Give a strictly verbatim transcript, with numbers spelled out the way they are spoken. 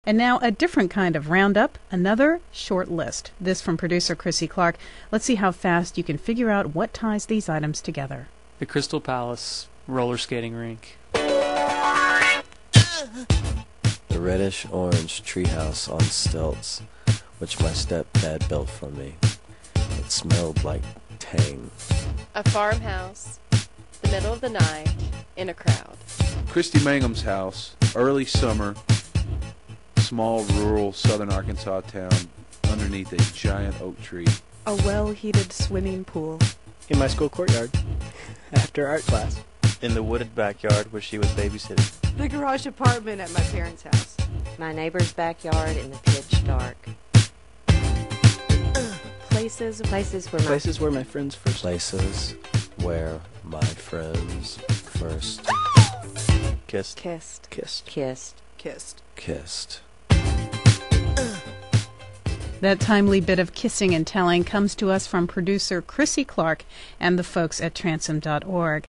And now a different kind of roundup, another short list. This from producer Chrissy Clark. Let's see how fast you can figure out what ties these items together. The Crystal Palace roller skating rink. The reddish-orange treehouse on stilts, which my stepdad built for me. It smelled like tang. A farmhouse, the middle of the night, in a crowd. Christy Mangum's house, early summer, small rural southern Arkansas town underneath a giant oak tree. A well-heated swimming pool. In my school courtyard, after art class. In the wooded backyard where she was babysitting. The garage apartment at my parents' house. My neighbor's backyard in the pitch dark. Places, places where my Places where my friends first. Places where my friends first Kissed. kissed, Kissed. kissed. Kissed. kissed. That timely bit of kissing and telling comes to us from producer Chrissy Clark and the folks at transom dot org.